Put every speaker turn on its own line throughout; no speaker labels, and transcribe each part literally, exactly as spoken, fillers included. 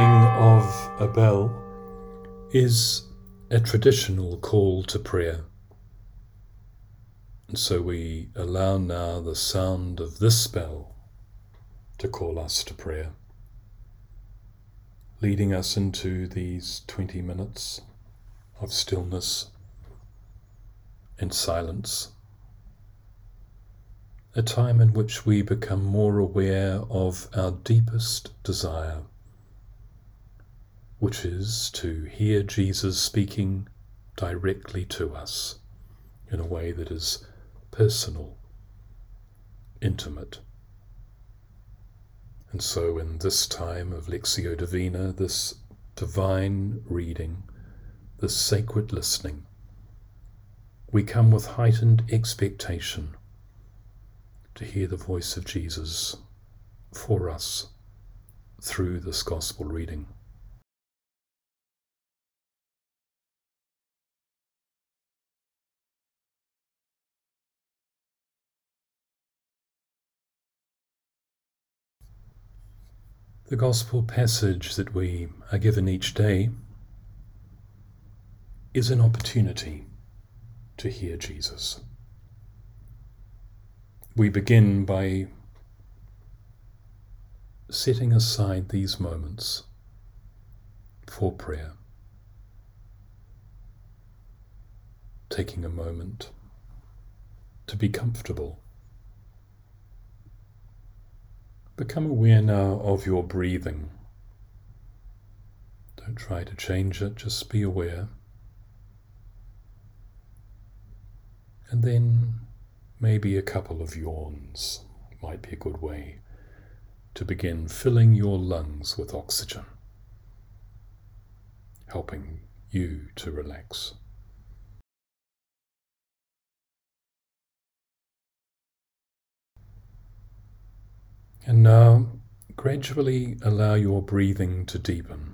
ringing of a bell is a traditional call to prayer. And so we allow now the sound of this bell to call us to prayer, leading us into these twenty minutes of stillness and silence, a time in which we become more aware of our deepest desire, which is to hear Jesus speaking directly to us in a way that is personal, intimate. And so in this time of Lectio Divina, this divine reading, this sacred listening, we come with heightened expectation to hear the voice of Jesus for us through this gospel reading. The gospel passage that we are given each day is an opportunity to hear Jesus. We begin by setting aside these moments for prayer, taking a moment to be comfortable. Become aware now of your breathing. Don't try to change it, just be aware. And then maybe a couple of yawns might be a good way to begin filling your lungs with oxygen, helping you to relax. And now, gradually allow your breathing to deepen.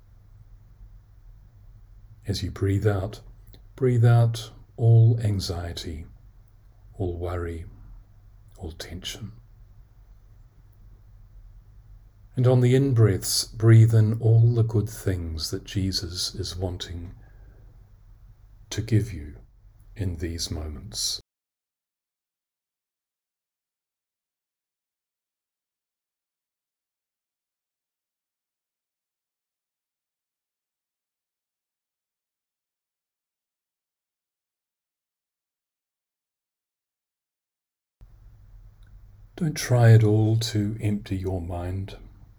As you breathe out, breathe out all anxiety, all worry, all tension. And on the in-breaths, breathe in all the good things that Jesus is wanting to give you in these moments. Don't try at all to empty your mind.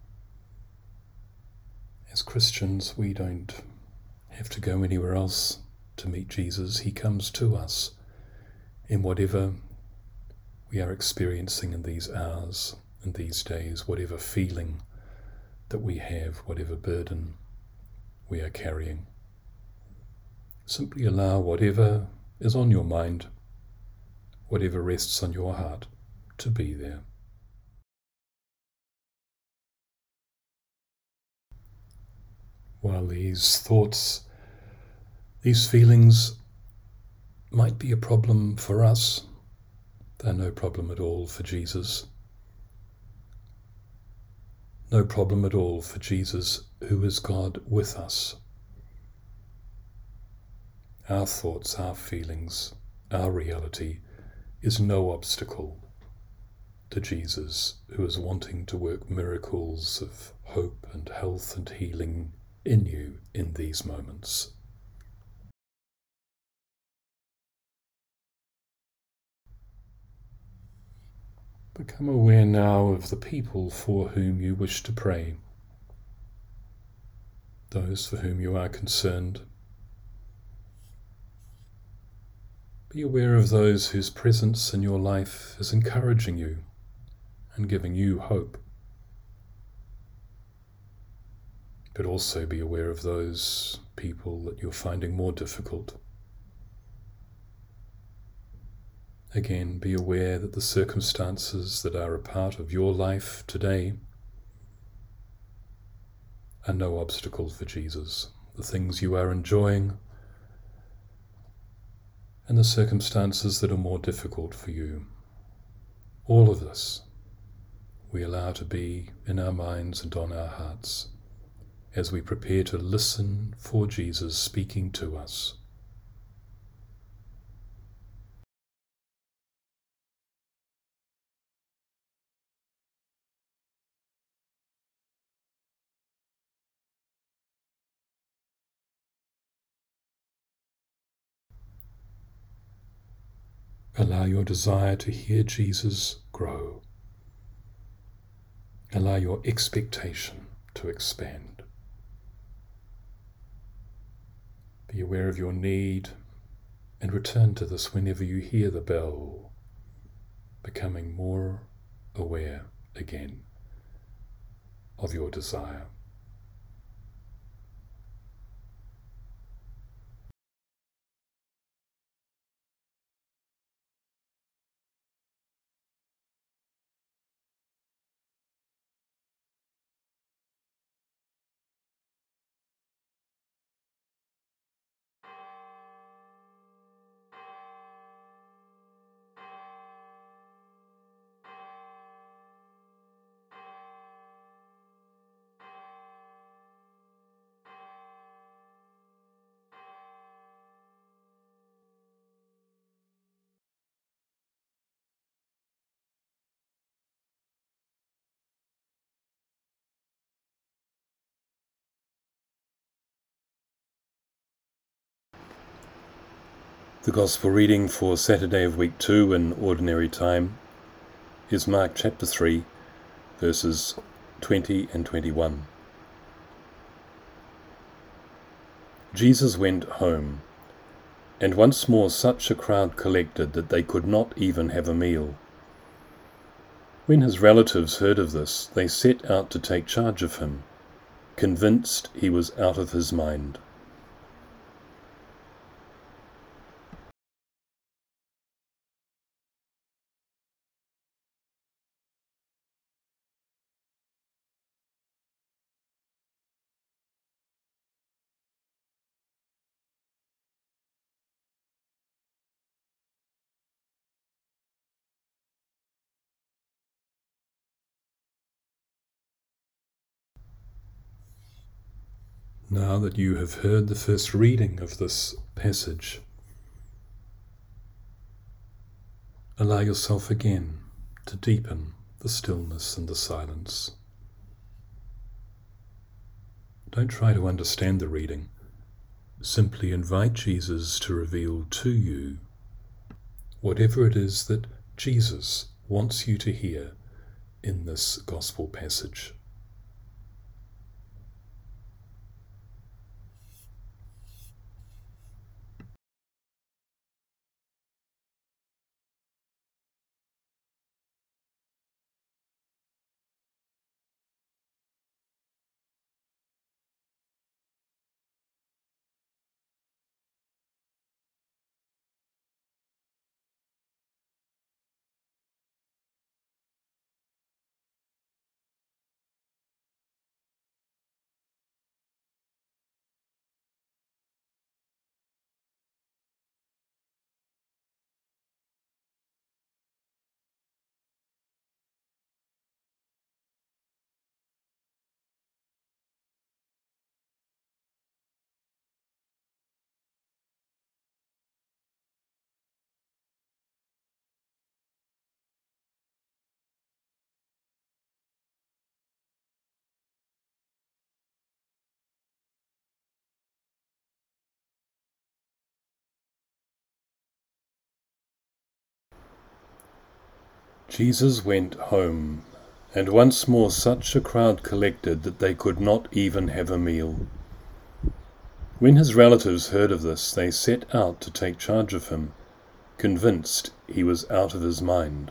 As Christians, we don't have to go anywhere else to meet Jesus. He comes to us in whatever we are experiencing in these hours, in these days, whatever feeling that we have, whatever burden we are carrying. Simply allow whatever is on your mind, whatever rests on your heart, to be there. While these thoughts, these feelings might be a problem for us, they're no problem at all for Jesus. No problem at all for Jesus, who is God with us. Our thoughts, our feelings, our reality is no obstacle to Jesus, who is wanting to work miracles of hope and health and healing in you in these moments. Become aware now of the people for whom you wish to pray, those for whom you are concerned. Be aware of those whose presence in your life is encouraging you and giving you hope. But also be aware of those people that you're finding more difficult. Again, be aware that the circumstances that are a part of your life today are no obstacle for Jesus. The things you are enjoying and the circumstances that are more difficult for you. All of this we allow to be in our minds and on our hearts as we prepare to listen for Jesus speaking to us. Allow your desire to hear Jesus grow. Allow your expectation to expand. Be aware of your need and return to this whenever you hear the bell, becoming more aware again of your desire. The Gospel reading for Saturday of week two in Ordinary Time is Mark chapter three, verses twenty and twenty-one. Jesus went home, and once more such a crowd collected that they could not even have a meal. When his relatives heard of this, they set out to take charge of him, convinced he was out of his mind. Now that you have heard the first reading of this passage, allow yourself again to deepen the stillness and the silence. Don't try to understand the reading. Simply invite Jesus to reveal to you whatever it is that Jesus wants you to hear in this gospel passage. Jesus went home, and once more such a crowd collected that they could not even have a meal. When his relatives heard of this, they set out to take charge of him, convinced he was out of his mind.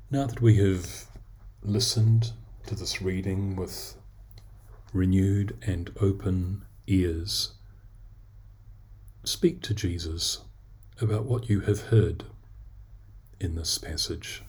Now that we have listened to this reading with renewed and open ears, speak to Jesus about what you have heard in this passage.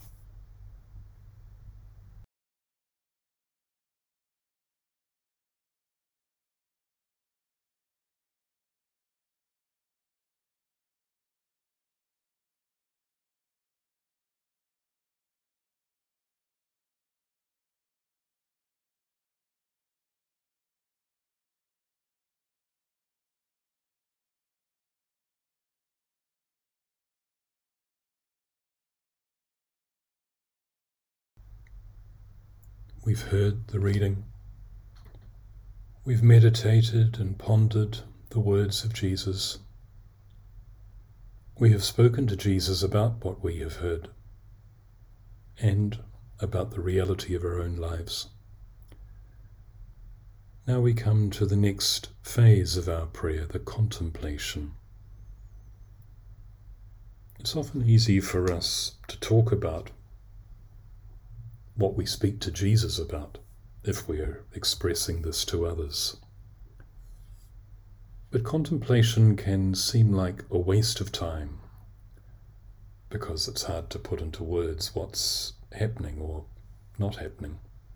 We've heard the reading. We've meditated and pondered the words of Jesus. We have spoken to Jesus about what we have heard and about the reality of our own lives. Now we come to the next phase of our prayer, the contemplation. It's often easy for us to talk about what we speak to Jesus about if we are expressing this to others. But contemplation can seem like a waste of time because it's hard to put into words what's happening or not happening.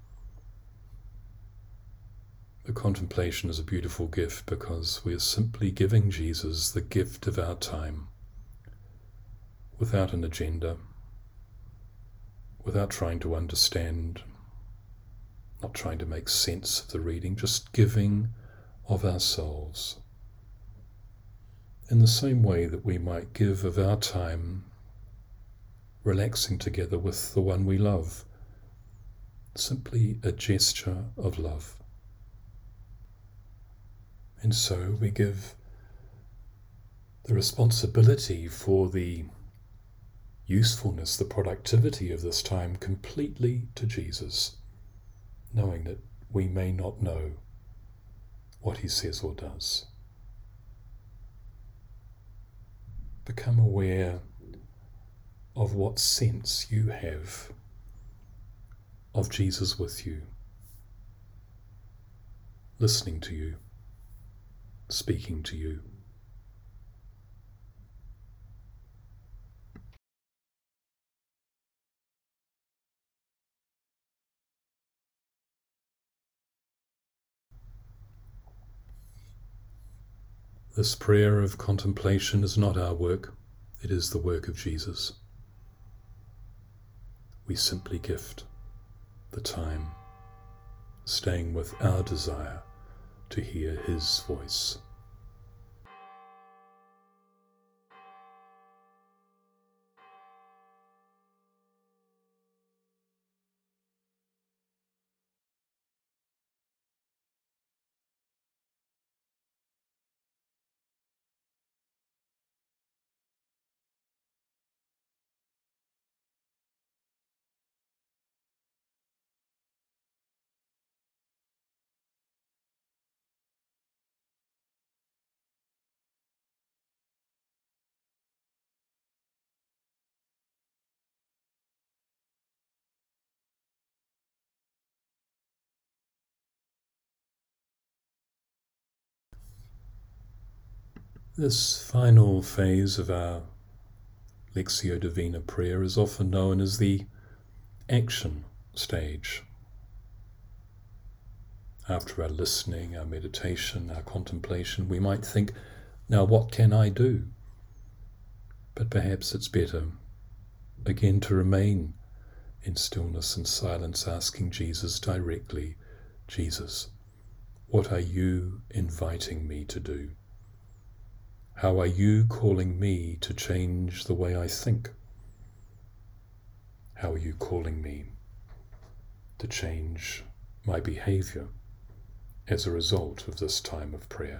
The contemplation is a beautiful gift because we are simply giving Jesus the gift of our time without an agenda, without trying to understand, not trying to make sense of the reading, just giving of ourselves. In the same way that we might give of our time relaxing together with the one we love, simply a gesture of love. And so we give the responsibility for the usefulness, the productivity of this time completely to Jesus, knowing that we may not know what he says or does. Become aware of what sense you have of Jesus with you, listening to you, speaking to you. This prayer of contemplation is not our work, it is the work of Jesus. We simply gift the time, staying with our desire to hear his voice. This final phase of our Lectio Divina prayer is often known as the action stage. After our listening, our meditation, our contemplation, we might think, now what can I do? But perhaps it's better, again, to remain in stillness and silence, asking Jesus directly, Jesus, what are you inviting me to do? How are you calling me to change the way I think? How are you calling me to change my behavior as a result of this time of prayer?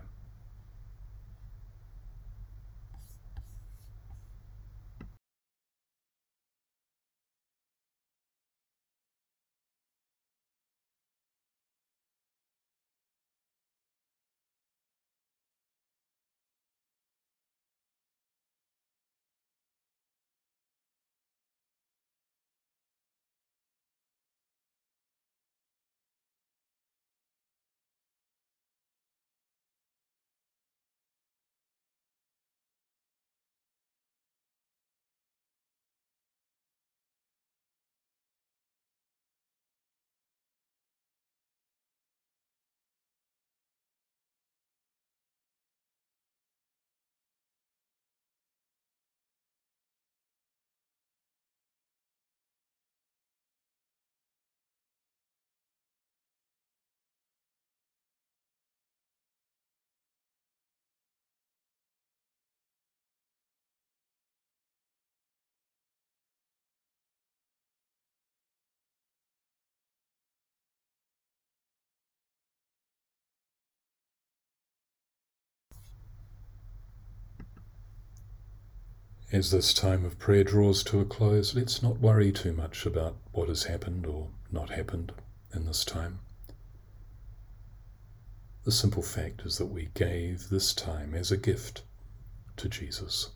As this time of prayer draws to a close, let's not worry too much about what has happened or not happened in this time. The simple fact is that we gave this time as a gift to Jesus.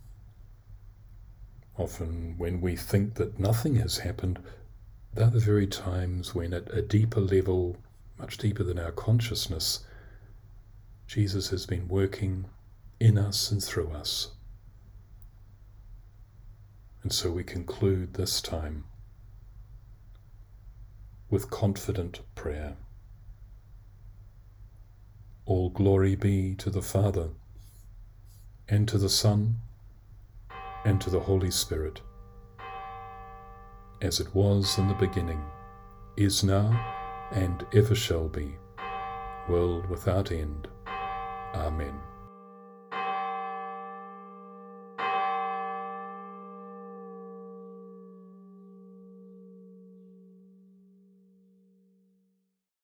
Often when we think that nothing has happened, they're the very times when at a deeper level, much deeper than our consciousness, Jesus has been working in us and through us. And so we conclude this time with confident prayer. All glory be to the Father, and to the Son, and to the Holy Spirit, as it was in the beginning, is now, and ever shall be, world without end.